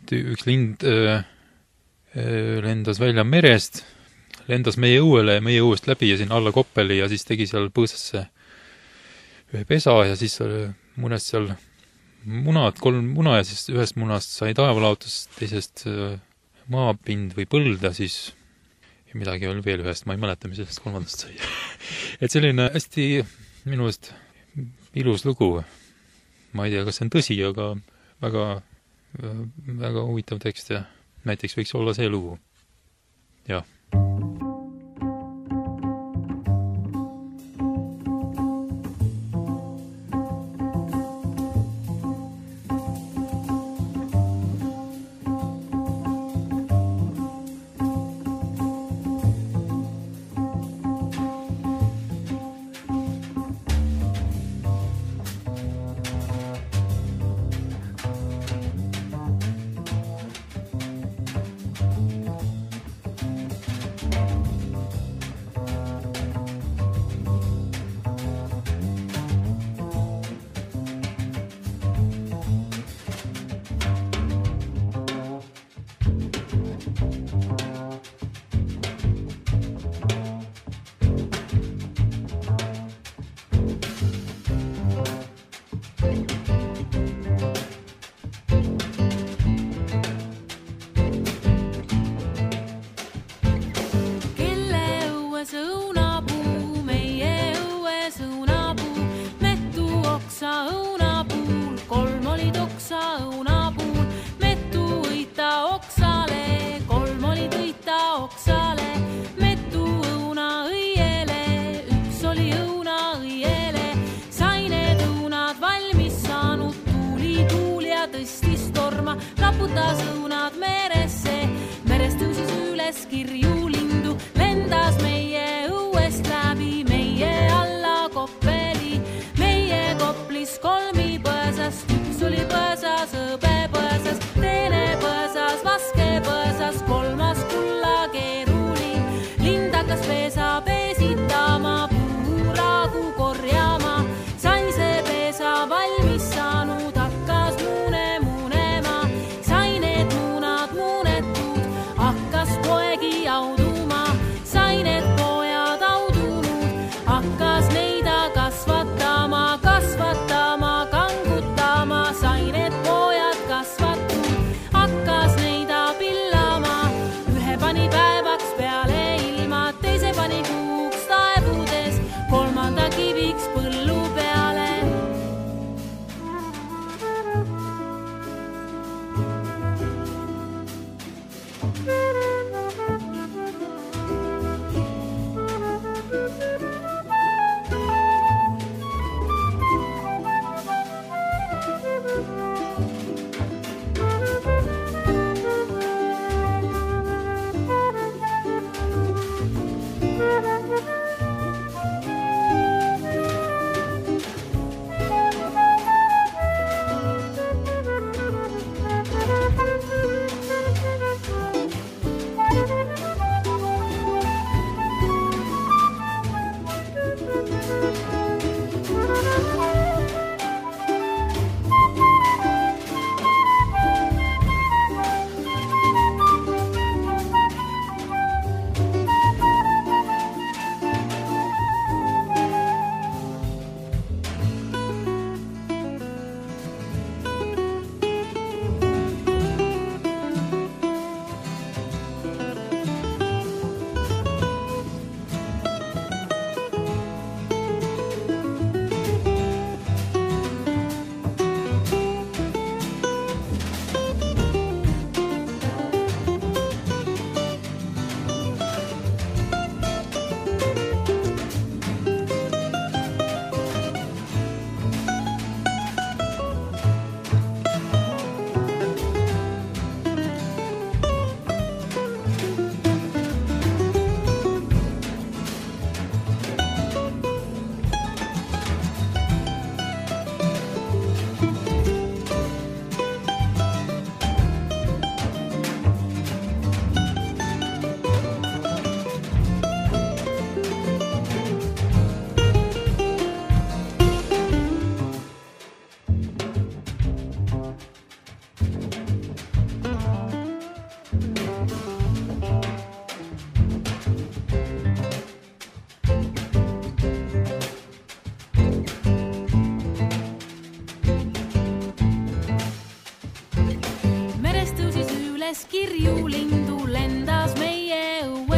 et üks lind öö, öö, lendas välja merest, lendas meie õuele ja meie õuest läbi ja sinna alla koppeli ja siis tegi seal põõsasse ühe pesa ja siis munes seal munad, kolm muna ja siis ühest munast sai taevalaotus, teisest maapind või põld ja siis ja midagi oli veel ühest, ma ei mäleta, mis sellest kolmandast sai. Et selline hästi minu eest ilus lugu. Ma ei tea, kas see on tõsi, aga väga, väga huvitav tekst ja näiteks võiks olla see lugu. Jah. Pani päevaks peale ilma, teise pani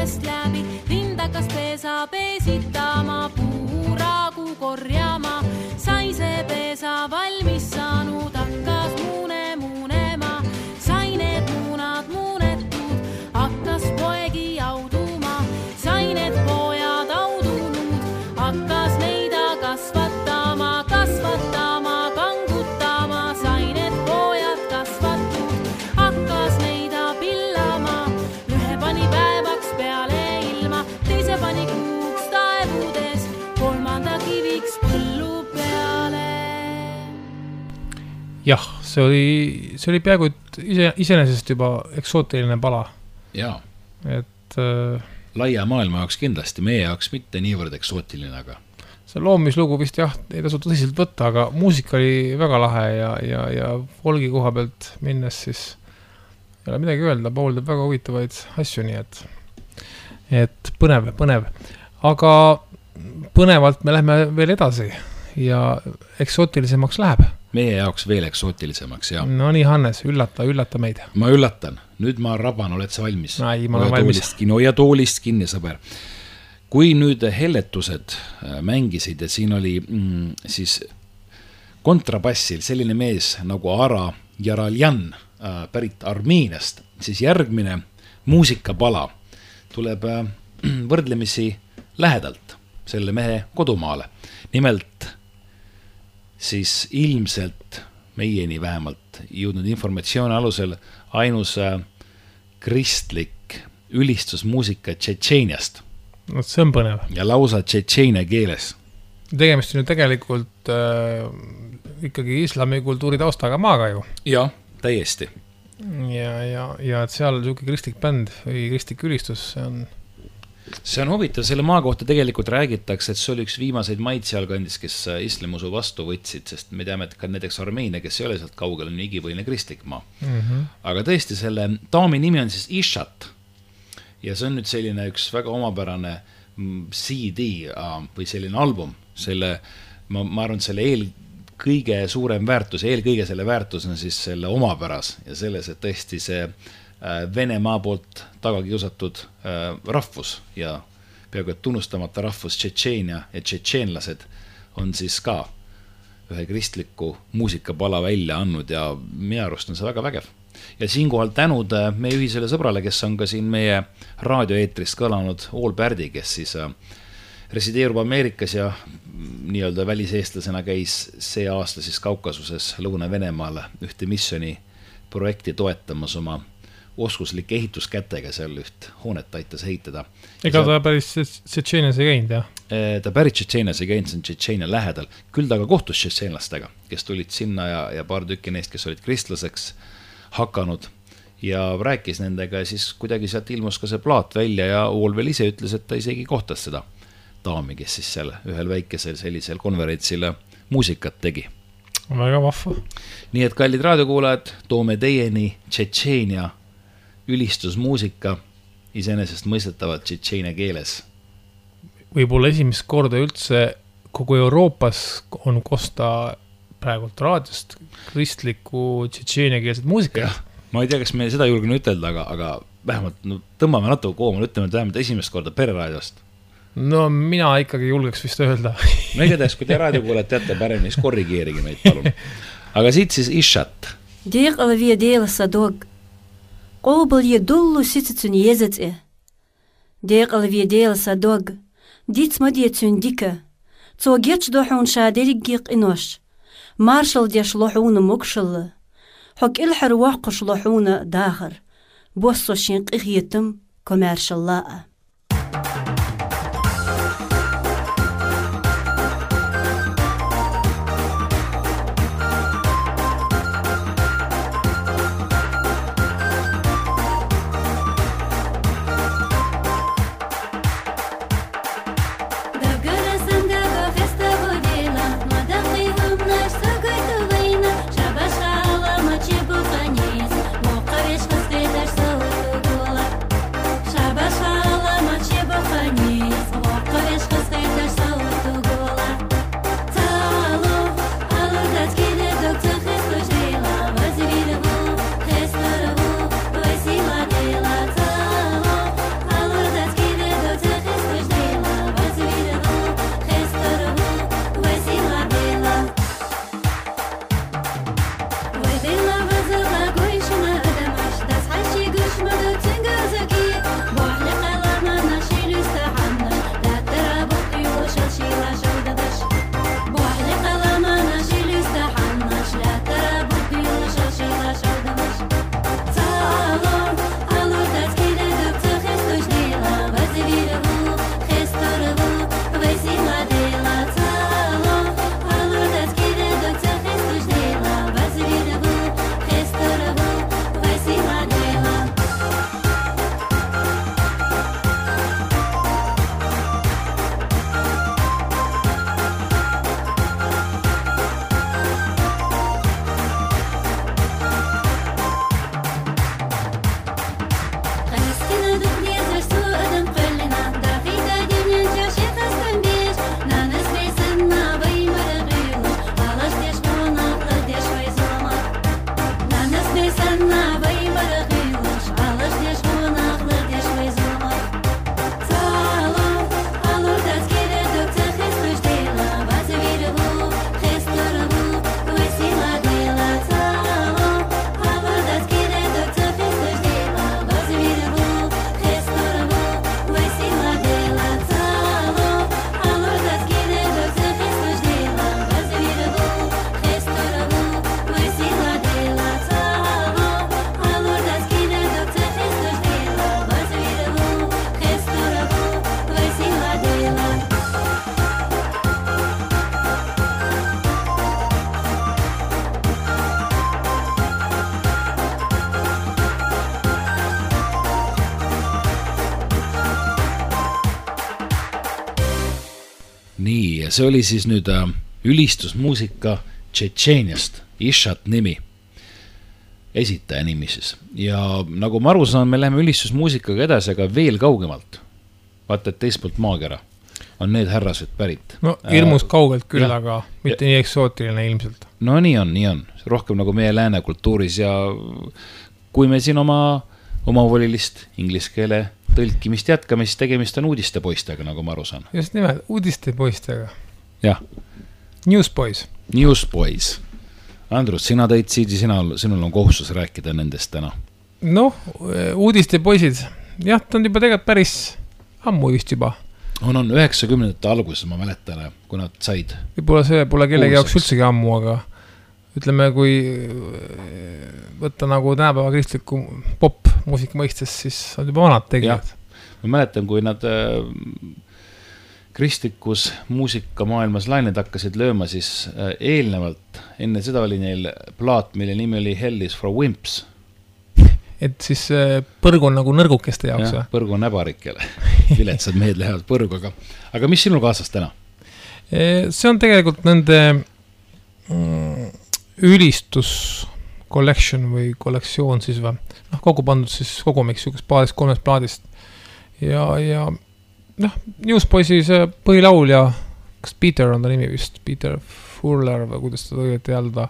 eest läbi, vindakas pesa pesitama, puuragu korjama, sai see pesa valmis saanud, hakkas muune muunema, sai need muunad muunetud, hakkas poegi auduma, sai need pojad audunud, hakkas neida kasvatama, kasvatama, kangutama, sai need pojad kasvatud, hakkas neida pillama, ühe pani päevaks peale ilma, teise pani kuuks taevudes, kolmanda kiviks põllu peale. jah, see oli, see oli peaaegu et ise, iseenesest juba eksootiline pala, jaa, et äh, laia maailma jaoks kindlasti, meie jaoks mitte niivõrd eksootiline, aga see loomislugu vist jah, ei tasu tõsiselt võtta, aga muusika oli väga lahe ja, ja, ja folgi koha pealt minnes siis ei ole midagi öelda, Paul teeb väga huvitavaid asju, nii et et põnev, põnev. Aga põnevalt me lähme veel edasi ja eksootilisemaks läheb. meie jaoks veel eksootilisemaks, jah. No nii, Hannes, üllata, üllata meid. Ma üllatan. Nüüd ma raban, oled sa valmis? No, ei, ma olen valmis. Hoia toolist kinni, sõber. Kui nüüd helletused mängisid ja siin oli mm, siis kontrabassil selline mees nagu Ara Jaraljan äh, pärit Armeeniast, siis järgmine muusikapala tuleb äh, võrdlemisi lähedalt selle mehe kodumaale. Nimelt siis ilmselt meieni vähemalt jõudnud informatsiooni alusel ainus äh, kristlik ülistusmuusika Tšetšeeniast. No, see on põnev. Ja lausa tšetšeenia keeles. Tegemist on ju tegelikult äh, ikkagi islami kultuuri taustaga maaga ju. Jah, täiesti. Ja, ja, ja et seal siuke kristlik bänd või kristlik ülistus, see on... See on huvitav, selle maa kohta tegelikult räägitakse, et see oli üks viimaseid maid sealkandis, kes islamusu vastu võtsid, sest me teame, et ka näiteks Armeenia, kes ei ole sealt kaugel, on igipõline kristlik maa. Mm-hmm. Aga tõesti, selle daami nimi on siis Ishat. Ja see on nüüd selline üks väga omapärane C D või selline album. Selle, ma, ma arvan, selle eel kõige suurem väärtus, eelkõige selle väärtus on siis selle omapäras ja selles, et tõesti see Venemaa poolt tagakiusatud rahvus ja peaaegu et tunnustamata rahvus Tšetšeenia ja tšetšeenlased on siis ka ühe kristliku muusikapala välja andnud ja meie arust on see väga vägev. Ja siinkohal tänud meie ühisele sõbrale, kes on ka siin meie raadioeetris kõlanud Ool Pärdi, kes siis resideerub Ameerikas ja nii-öelda väliseestlasena käis see aasta siis Kaukasuses Lõuna-Venemaale ühte missioni projekti toetamas oma oskuslike ehituskätega seal üht hoonet aitas ehitada. Ega ta päris Tšetšeenias ei käinud, jah? Ta päris Tšetšeenias ei käinud, see on Tšetšeenia lähedal. Küll ta ka kohtus tšetšeenlastega, kes tulid sinna ja, ja paar tükki neist, kes olid kristlaseks hakanud ja rääkis nendega ja siis kuidagi sealt ilmus ka see plaat välja ja Ool veel ise ütles, et ta isegi kohtas seda daami, kes siis seal ühel väikesel sellisel konverentsil muusikat tegi. Väga vahva. Nii et kallid raadiokuulajad, toome teieni Tšetšeenia ülistusmuusika iseenesest mõistetavad tšetšeenia keeles. Võib-olla esimest korda üldse kogu Euroopas on kosta praegult raadiost kristliku tšetšeenia keelset muusika. Ma ei tea, kas me seda julgen ütelda, aga, aga vähemalt no, tõmbame natuke koomal, ütleme, et vähemalt esimest korda pereraadiost. No mina ikkagi julgeks vist öelda. No igatahes, kui te raadiokuulajad teate paremini, siis korrigeerige meid, palun. Aga siit siis Ishat. Дек алавия дейла садог. Ол был едуллу сицицун езеце. Дек алавия дейла садог. Диц мадьецун дика. Цогеч дохун шадерик гик инош. Маршал деш лохуна мукшалла. Хок илхар вақуш лохуна дахар. Боссо шинк ихьетым коммершаллаа. Шабашала nii, ja see oli siis nüüd äh, ülistusmuusika Tšetšeeniast, Išat nimi, esitaja nimi siis. Ja nagu ma aru saan, me läheme ülistusmuusikaga edasi, aga veel kaugemalt. Vaata, et teistpoolt maakera on need härrased pärit. No hirmus äh, kaugelt küll, ja, aga mitte ja, nii eksootiline ilmselt. No nii on, nii on. Rohkem nagu meie lääne kultuuris ja kui me siin oma omavolilist inglise keele tõlkimist jätkame, siis tegemist on uudistepoistega, nagu ma aru saan. Just nimelt, uudistepoistega. Jah. Newsboys. Newsboys. Andrus, sina tõid siidi, sina, sinul on kohustus rääkida nendest täna. Noh, uudistepoisid. Jah, ta on juba tegelikult päris ammu just juba. On, on üheksakümnendate alguses, ma mäletan, kui nad said. Võib-olla see pole kellegi jaoks üldsegi ammu, aga ütleme, kui võtta nagu tänapäeva kristliku pop-muusika mõistes, siis on juba vanad tegijad. Ma mäletan, kui nad äh, kristlikus muusikamaailmas lained hakkasid lööma, siis äh, eelnevalt, enne seda oli neil plaat, mille nimi oli Hell is for Wimps. Et siis põrgu on nagu nõrgukeste jaoks. Ja, põrgu on näbarikele. Viletsad mehed lähevad põrguga. Aga mis sinul kaasas täna? See on tegelikult nende ülistus collection või kollektsioon siis või. No, kogu pandud siis kogumiks paadist, kolmest plaadist. Ja, ja noh, Newsboysi see põhilaulja, kas Peter on ta nimi vist, Peter Furler või kuidas ta tõi öelda,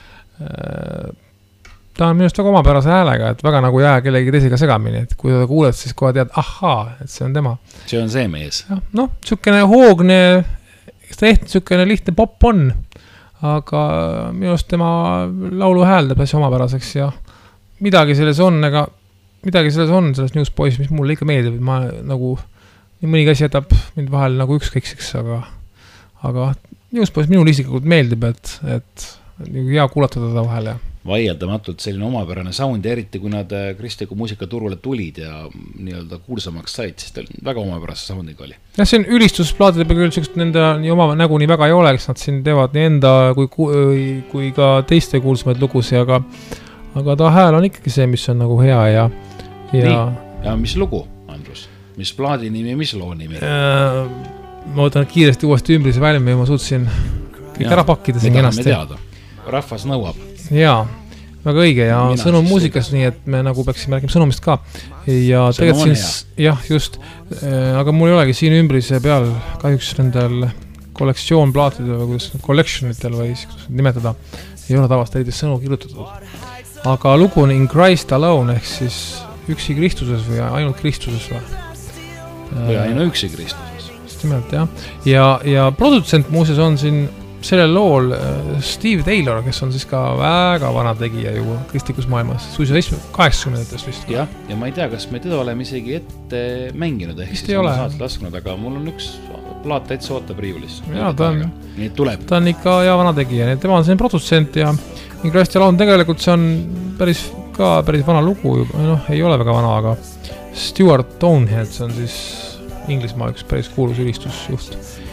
ta on minust väga omapärase häälega, et väga nagu jää kellegi teisega segamini, et kui ta kuuled, siis kohe tead, ahaa, et see on tema. See on see mees. Ja, noh, sükene hoogne, eks ta ehti sükene lihtne pop on, aga minust tema laulu hääl teeb asja omapäraseks ja midagi selles on, aga midagi selles on selles Newsboys, mis mulle ikka meeldib, ma nagu, nii mõni asi jätab mind vahel nagu ükskõikseks, aga, aga Newsboys minul isiklikult meeldib, et, et hea kuulatada ta vahel ja vaieldamatult selline omapärane sound ja eriti kui nad kristliku muusika turule tulid ja nii-öelda kuulsamaks said, siis ta väga omapärase soundiga oli. Ja see on ülistusplaatide peal küll sellist nende nii oma nägu nii väga ei ole, kes nad siin teevad nii enda kui, kui ka teiste kuulsamaid lugusi, aga, aga ta hääl on ikkagi see, mis on nagu hea ja, ja... Nii, ja mis lugu, Andrus? Mis plaadi nimi, mis loo nimi? Äh, ma võtan kiiresti uuesti ümbrise välmi ja ma suutsin kõik ära pakkida siin kenasti. Rahvas nõuab. Jaa, väga õige ja Mina sõnum muusikas, nii et me nagu peaksime rääkima sõnumist ka. Ja tegelikult siis, jah, just, äh, aga mul ei olegi siin ümbrise peal kahjuks nendel kollektsioonplaatidel või kuidas collectionitel või nimetada, ei ole tavast eriti sõnu kirjutatud. Aga lugu on In Christ Alone ehk siis üksi Kristuses või ainult Kristuses või? Või ainult üksi Kristuses. Just nimelt, jah. Ja, ja produtsent muuses on siin sellel lool Steve Taylor, kes on siis ka väga vana tegija ju kristlikus maailmas, suisa kaheksakümnendates vist. Jah, ja ma ei tea, kas me teda oleme isegi ette mänginud, ehk vist siis on saad lasknud, aga mul on üks plaat täitsa ootab riiulis. Jaa, ta on, nii tuleb. Ta on ikka hea vana tegija, nii et tema on selline produtsent ja In Christ Alone tegelikult see on päris, ka päris vana lugu, noh, ei ole väga vana, aga Stuart Tonehead, see on siis Inglismaa üks päris kuulus ülistusjuht.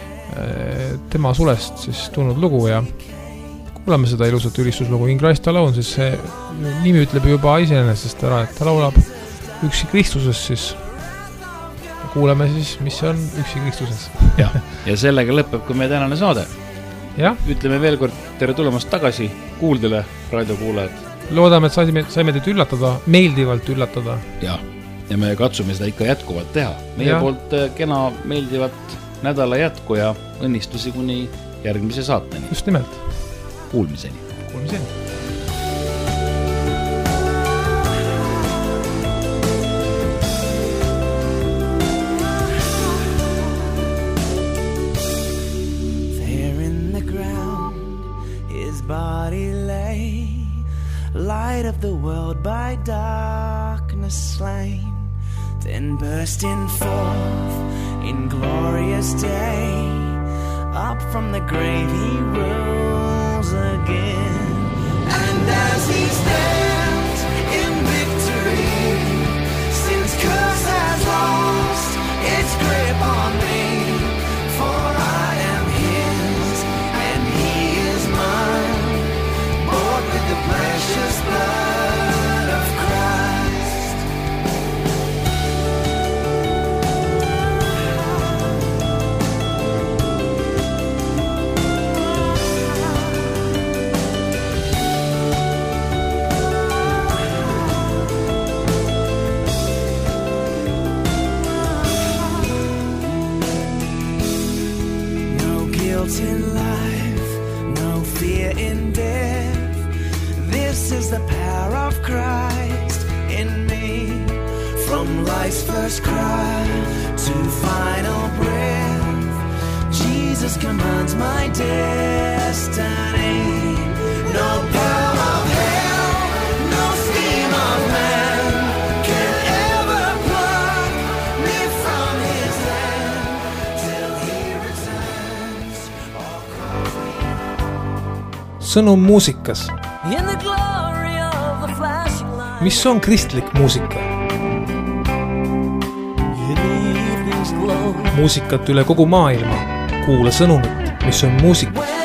Tema sulest siis tulnud lugu ja kuuleme seda ilusat ülistuslugu In Christ Alone, siis see nimi ütleb juba iseenesest ära, et ta laulab üksi Kristuses, siis kuuleme siis, mis on üksi Kristuses. Ja, ja sellega lõpeb ka meie tänane saade. Ja? Ütleme veel kord tere tulemast tagasi kuuldele raadiokuulajad. Loodame, et saime, saime teid üllatada, meeldivalt üllatada. Ja, ja me katsume seda ikka jätkuvalt teha. Meie ja. Poolt kena meeldivat nädala jätku ja õnnistusi kuni järgmise saateni. Just nimelt. Kuulmiseni. Kuulmiseni. There in the ground his body lay, light of the world by darkness slain, then bursting forth in glorious day, up from the grave he rose again. And as he stands in victory, sin's curse has lost its grip on me, for I am his and he is mine, bought with the precious blood of Christ. guilt in life, no fear in death. This is the power of Christ in me. From life's first cry to final breath, Jesus commands my destiny. No power of hell, no scheme of man can ever pluck me from his hand till he returns or calls me. sõnum muusikas. In the glory of the flashing light. Mis on kristlik muusika? Muusikat üle kogu maailma. Kuula sõnumit, mis on muusika.